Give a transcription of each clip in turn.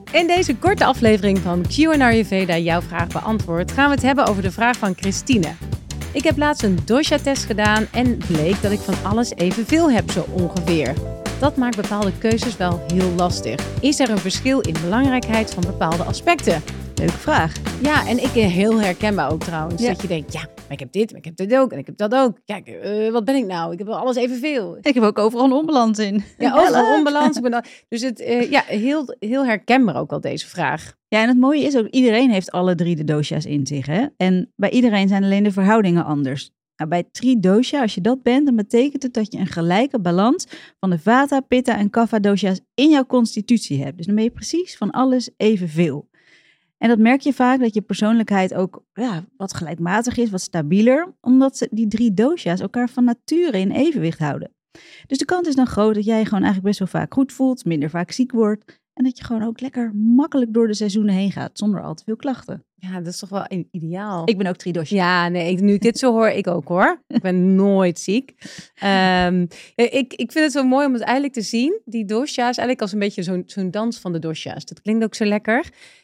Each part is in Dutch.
In deze korte aflevering van Q&A Ayurveda jouw vraag beantwoord gaan we het hebben over de vraag van Christine. Ik heb laatst een dosha-test gedaan en bleek dat ik van alles evenveel heb zo ongeveer. Dat maakt bepaalde keuzes wel heel lastig. Is er een verschil in belangrijkheid van bepaalde aspecten? Leuke vraag. Ja, en ik heel herkenbaar ook trouwens. Ja. Dat je denkt, ja, maar ik heb dit, maar ik heb dit ook en ik heb dat ook. Kijk, wat ben ik nou? Ik heb wel alles evenveel. Ik heb ook overal een onbalans in. Ja, overal onbalans. Dus het, heel herkenbaar ook al deze vraag. Ja, en het mooie is ook, iedereen heeft alle 3 de dosha's in zich. Hè? En bij iedereen zijn alleen de verhoudingen anders. Nou, bij Tridosha, als je dat bent, dan betekent het dat je een gelijke balans van de Vata, Pitta en Kapha dosha's in jouw constitutie hebt. Dus dan ben je precies van alles evenveel. En dat merk je vaak, dat je persoonlijkheid ook wat gelijkmatig is, wat stabieler, omdat die 3 dosha's elkaar van nature in evenwicht houden. Dus de kans is dan groot dat jij je gewoon eigenlijk best wel vaak goed voelt, minder vaak ziek wordt en dat je gewoon ook lekker makkelijk door de seizoenen heen gaat, zonder al te veel klachten. Ja, dat is toch wel ideaal. Ik ben ook Tridosha. Ja, nee, nu ik dit zo hoor, ik ook hoor. Ik ben nooit ziek. Ik vind het zo mooi om het eigenlijk te zien, die dosha's, eigenlijk als een beetje zo'n dans van de dosha's. Dat klinkt ook zo lekker.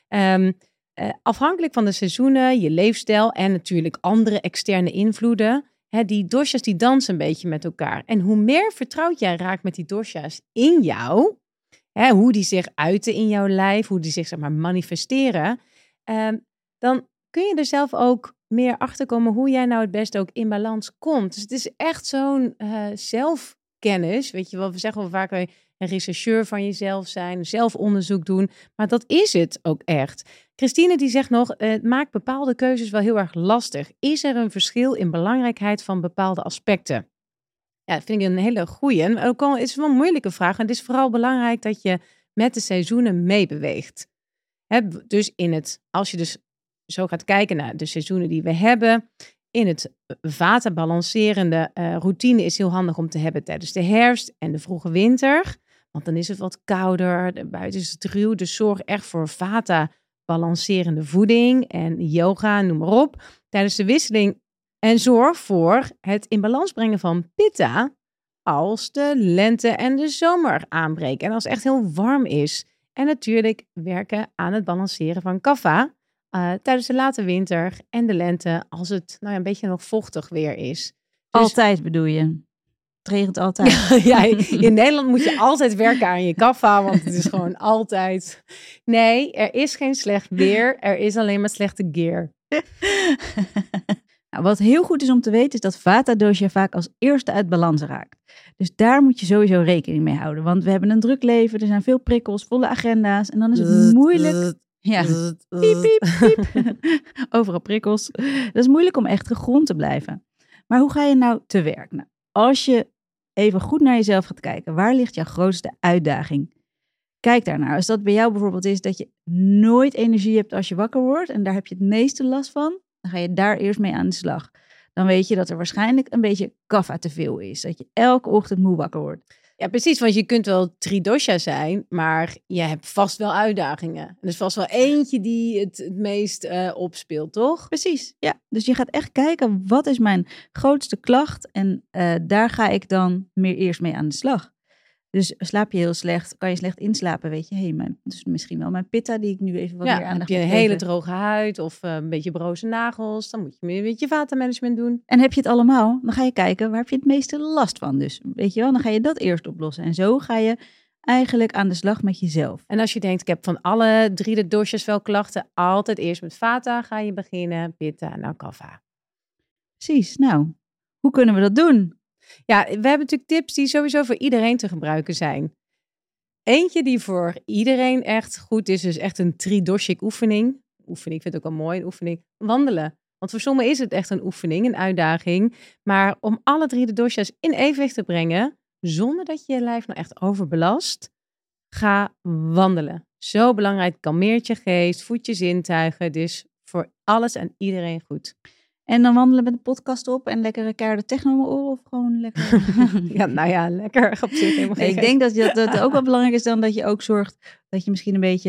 Afhankelijk van de seizoenen, je leefstijl en natuurlijk andere externe invloeden, die dosha's die dansen een beetje met elkaar. En hoe meer vertrouwd jij raakt met die dosha's in jou, hoe die zich uiten in jouw lijf, hoe die zich zeg maar manifesteren, dan kun je er zelf ook meer achter komen hoe jij nou het beste ook in balans komt. Dus het is echt zo'n zelfkennis, weet je wel, we zeggen wel vaak een rechercheur van jezelf zijn, zelfonderzoek doen, maar dat is het ook echt. Christine die zegt nog, het maakt bepaalde keuzes wel heel erg lastig. Is er een verschil in belangrijkheid van bepaalde aspecten? Ja, dat vind ik een hele goeie. En ook al is het wel een moeilijke vraag. En het is vooral belangrijk dat je met de seizoenen meebeweegt. Dus als je dus zo gaat kijken naar de seizoenen die we hebben, in het Vata balancerende routine is heel handig om te hebben tijdens de herfst en de vroege winter. Want dan is het wat kouder, buiten is het ruw. Dus zorg echt voor Vata balancerende voeding en yoga, noem maar op, tijdens de wisseling. En zorg voor het in balans brengen van Pitta als de lente en de zomer aanbreken. En als het echt heel warm is. En natuurlijk werken aan het balanceren van Kapha tijdens de late winter en de lente als het een beetje nog vochtig weer is. Dus, altijd bedoel je? Het regent altijd. Ja, in Nederland moet je altijd werken aan je Kapha, want het is gewoon altijd. Nee, er is geen slecht weer, er is alleen maar slechte gear. Nou, wat heel goed is om te weten is dat Vata dosha vaak als eerste uit balans raakt. Dus daar moet je sowieso rekening mee houden. Want we hebben een druk leven, er zijn veel prikkels, volle agenda's. En dan is het moeilijk. Ja, piep, piep, piep. Overal prikkels. Dat is moeilijk om echt gegrond te blijven. Maar hoe ga je nou te werk? Nou, als je even goed naar jezelf gaat kijken, waar ligt jouw grootste uitdaging? Kijk daarnaar. Als dat bij jou bijvoorbeeld is dat je nooit energie hebt als je wakker wordt en daar heb je het meeste last van, dan ga je daar eerst mee aan de slag. Dan weet je dat er waarschijnlijk een beetje Kapha te veel is. Dat je elke ochtend moe wakker wordt. Ja, precies. Want je kunt wel Tridosha zijn, maar je hebt vast wel uitdagingen. Er is vast wel eentje die het meest opspeelt, toch? Precies, ja. Dus je gaat echt kijken, wat is mijn grootste klacht? En daar ga ik dan eerst mee aan de slag. Dus slaap je heel slecht, kan je slecht inslapen, weet je. Dus misschien wel mijn Pitta die ik nu even wat meer aandacht heb je een hele droge huid of een beetje broze nagels, dan moet je meer een beetje Vata-management doen. En heb je het allemaal, dan ga je kijken, waar heb je het meeste last van? Dus weet je wel, dan ga je dat eerst oplossen. En zo ga je eigenlijk aan de slag met jezelf. En als je denkt, ik heb van alle 3 de dosha's wel klachten, altijd eerst met Vata ga je beginnen, Pitta en dan Kapha. Precies, nou, hoe kunnen we dat doen? Ja, we hebben natuurlijk tips die sowieso voor iedereen te gebruiken zijn. Eentje die voor iedereen echt goed is, dus echt een tridoshic oefening. Ik vind het ook wel mooi, een oefening. Wandelen. Want voor sommigen is het echt een oefening, een uitdaging. Maar om alle 3 de dosha's in evenwicht te brengen, zonder dat je je lijf nou echt overbelast, ga wandelen. Zo belangrijk, kalmeert je geest, voedt je zintuigen. Dus voor alles en iedereen goed. En dan wandelen met een podcast op en lekkere keiharde techno in mijn oren of gewoon lekker? Lekker op zich helemaal geen Ik denk dat het ook wel belangrijk is dan dat je ook zorgt dat je misschien een beetje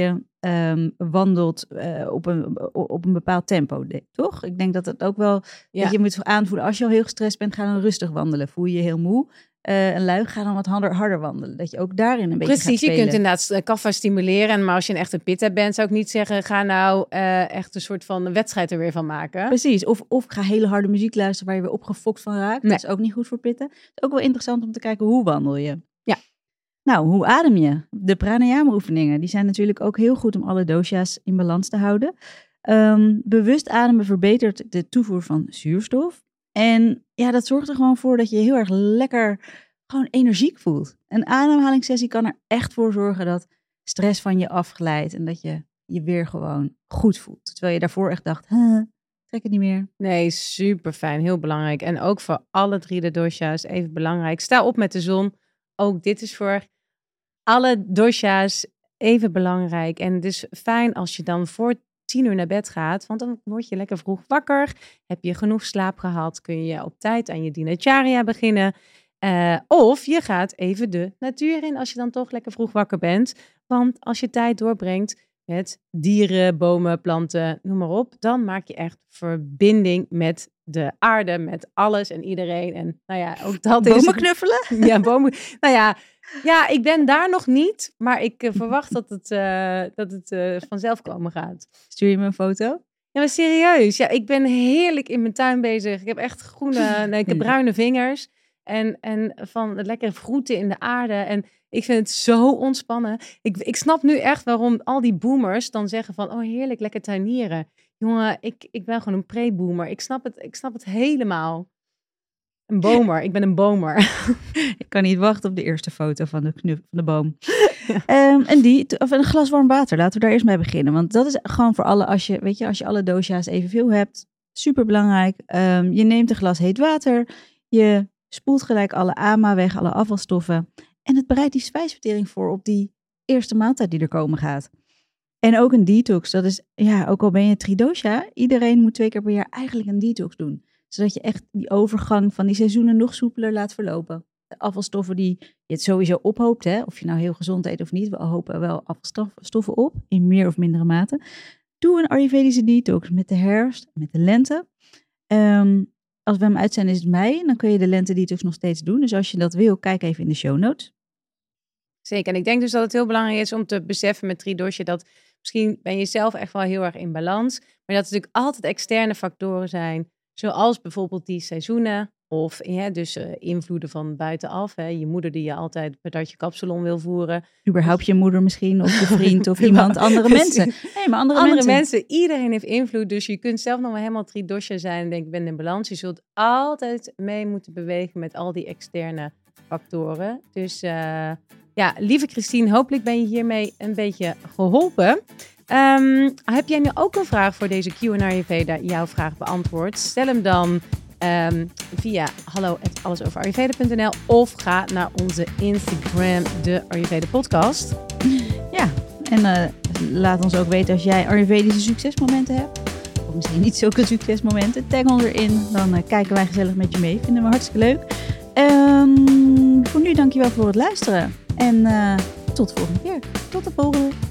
wandelt op een bepaald tempo, toch? Ik denk dat het ook wel, dat je moet aanvoelen, als je al heel gestrest bent, ga dan rustig wandelen. Voel je je heel moe en lui, ga dan wat harder wandelen. Dat je ook daarin een beetje gaat spelen. Precies, je kunt inderdaad kaffa stimuleren. Maar als je een echte pitta bent, zou ik niet zeggen, ga nou echt een soort van wedstrijd er weer van maken. Precies, of ga hele harde muziek luisteren waar je weer opgefokt van raakt. Nee. Dat is ook niet goed voor pitta. Het is ook wel interessant om te kijken, hoe wandel je? Ja. Nou, hoe adem je? De pranayama oefeningen, die zijn natuurlijk ook heel goed om alle dosha's in balans te houden. Bewust ademen verbetert de toevoer van zuurstof. En ja, dat zorgt er gewoon voor dat je heel erg lekker gewoon energiek voelt. Een ademhalingssessie kan er echt voor zorgen dat stress van je afglijdt en dat je je weer gewoon goed voelt. Terwijl je daarvoor echt dacht, trek het niet meer. Nee, super fijn, heel belangrijk. En ook voor alle 3 de dosha's even belangrijk. Sta op met de zon. Ook dit is voor alle dosha's even belangrijk. En het is fijn als je dan voor 10 uur naar bed gaat, want dan word je lekker vroeg wakker. Heb je genoeg slaap gehad, kun je op tijd aan je dinacharya beginnen. Of je gaat even de natuur in als je dan toch lekker vroeg wakker bent. Want als je tijd doorbrengt met dieren, bomen, planten, noem maar op, dan maak je echt verbinding met de aarde, met alles en iedereen. En nou ja, ook dat bomen is... Bomen knuffelen? Ja, bomen. Nou ja, ik ben daar nog niet, maar ik verwacht dat het vanzelf komen gaat. Stuur je me een foto? Ja, maar serieus. Ja, ik ben heerlijk in mijn tuin bezig. Ik heb echt ik heb bruine vingers. En van het lekkere vroeten in de aarde. En ik vind het zo ontspannen. Ik snap nu echt waarom al die boomers dan zeggen van, oh heerlijk, lekker tuinieren. Jongen, ik ben gewoon een pre-boomer. Ik snap het helemaal. Een bomer. Ik ben een bomer. Ik kan niet wachten op de eerste foto van de boom. Een glas warm water. Laten we daar eerst mee beginnen. Want dat is gewoon voor alle, als je alle dosha's evenveel hebt. Super belangrijk. Je neemt een glas heet water. Je spoelt gelijk alle ama weg, alle afvalstoffen. En het bereidt die spijsvertering voor op die eerste maaltijd die er komen gaat. En ook een detox. Dat is, ook al ben je tridosha, iedereen moet 2 keer per jaar eigenlijk een detox doen. Zodat je echt die overgang van die seizoenen nog soepeler laat verlopen. De afvalstoffen die je het sowieso ophoopt, hè, of je nou heel gezond eet of niet, we hopen wel afvalstoffen op, in meer of mindere mate. Doe een Ayurvedische detox met de herfst, met de lente. Als we hem uitzenden is het mei, dan kun je de lente detox nog steeds doen. Dus als je dat wil, kijk even in de show notes. Zeker, en ik denk dus dat het heel belangrijk is om te beseffen met tridosha dat misschien ben je zelf echt wel heel erg in balans, maar dat er natuurlijk altijd externe factoren zijn, zoals bijvoorbeeld die seizoenen of invloeden van buitenaf. Hè. Je moeder die je altijd een patatje kapsalon wil voeren. Überhaupt je moeder misschien, of je vriend of iemand, andere mensen. Nee, maar andere mensen. Iedereen heeft invloed, dus je kunt zelf nog wel helemaal tridosha zijn en denken, ik ben in balans. Je zult altijd mee moeten bewegen met al die externe factoren. Dus lieve Christine, hopelijk ben je hiermee een beetje geholpen. Heb jij nu ook een vraag voor deze Q&A Ayurveda? Jouw vraag beantwoord. Stel hem dan via hallo@allesoverayurveda.nl of ga naar onze Instagram, de Ayurveda podcast. Ja, en laat ons ook weten als jij Ayurvedische succesmomenten hebt. Of misschien niet zulke succesmomenten. Tag ons erin, dan kijken wij gezellig met je mee. Vinden we hartstikke leuk. Voor nu dankjewel voor het luisteren. En tot de volgende keer. Tot de volgende.